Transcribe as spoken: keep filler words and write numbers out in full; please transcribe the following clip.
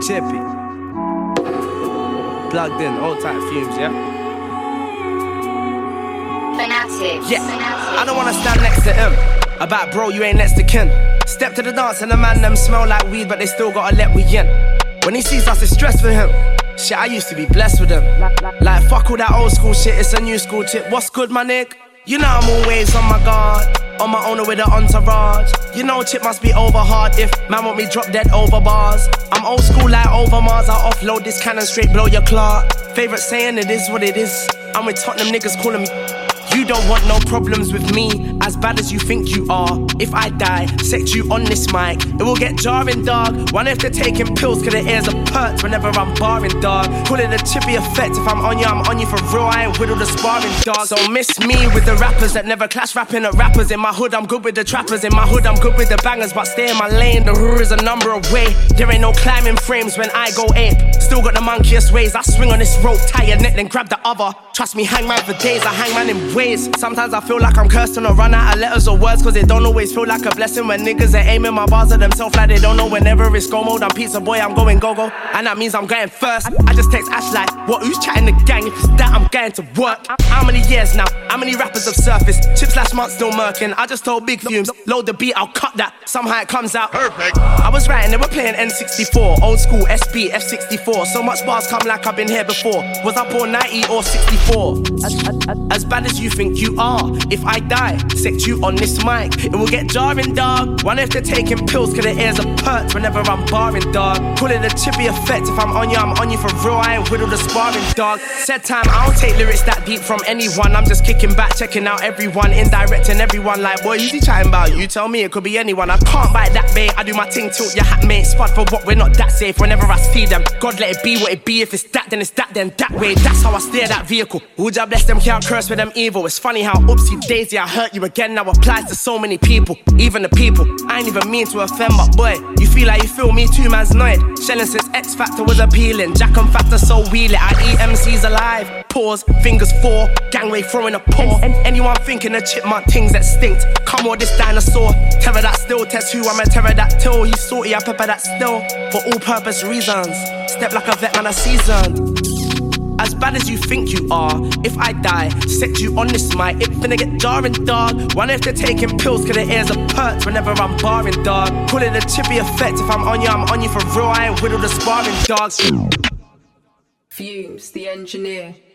Chippy. Plugged in, old type fumes, yeah? Fanatics. Yeah, Fanatics. I don't wanna stand next to him. About bro, you ain't next to kin. Step to the dance and the man them smell like weed, but they still gotta let we in. When he sees us, it's stress for him. Shit, I used to be blessed with him. Like fuck all that old school shit, it's a new school tip. What's good, my nigga? You know I'm always on my guard. On my own with an entourage. You know chip must be over hard if man want me drop dead over bars. I'm old school like over Mars. I offload this cannon straight blow your clock. Favorite saying, it is what it is. I'm with Tottenham niggas calling me. You don't want no problems with me, as bad as you think you are. If I die, set you on this mic, it will get jarring, dog. One if they're taking pills, cause the ears are perked whenever I'm barring, dog. Call it a chippy effect, if I'm on you, I'm on you for real, I ain't with all the sparring, dog. So miss me with the rappers that never clash, rapping at rappers. In my hood, I'm good with the trappers. In my hood, I'm good with the bangers, but stay in my lane, the hood is a number away. There ain't no climbing frames when I go ape. Still got the monkeyest ways, I swing on this rope, tie your neck, then grab the other. Trust me, hang man for days, I hang man in ways. Sometimes I feel like I'm cursed and I run out of letters or words, cause it don't always feel like a blessing when niggas are aiming my bars at themselves like they don't know. Whenever it's go mode, I'm pizza boy, I'm going go-go, and that means I'm going first. I just text Ash like, what, who's chatting the gang? If it's that, I'm going to work. How many years now? How many rappers have surfaced? Chip slash month still murking. I just told Big Fumes, load the beat, I'll cut that. Somehow it comes out perfect. I was writing, they were playing N sixty-four, old school S B, F sixty-four. So much bars come like I've been here before. Was I born ninety or sixty-four? As, as, as bad as you think you are, if I die, set you on this mic, it will get jarring, dog. One if they're taking pills, cause the ears are perked whenever I'm barring, dog. Call it a chippy effect, if I'm on you, I'm on you for real, I ain't with all the sparring, dog. Said time, I don't take lyrics that deep from anyone. I'm just kicking back, checking out everyone, indirecting everyone like, boy, who's he chatting about? You tell me, it could be anyone. I can't bite that bait, I do my ting, tilt your hat, mate. Spot for what, we're not that safe whenever I see them. God let it be what it be, if it's that, then it's that, then that way. That's how I steer that vehicle. Who job bless them, can't curse with them evil. It's funny how oopsie daisy, I hurt you again, now applies to so many people. Even the people, I ain't even mean to offend, but boy, you feel like you feel me too, man's annoyed. Shelling since X Factor was appealing, Jack and Factor so wheel it. I eat M Cs alive, pause, fingers four, gangway throwing a paw. And anyone thinking of chipmunk things that stinked, come on this dinosaur, terror that still, test who I'm a pterodactyl. He's salty, I pepper that still, for all purpose reasons. Step like a vet man a season. As bad as you think you are, if I die, set you on this mic, it finna get jarring, dog. One if they're taking pills, cause the ears are perked whenever I'm barring, dog. Call it a chippy effect, if I'm on you, I'm on you for real, I ain't with all the sparring, dogs. Fumes, the engineer.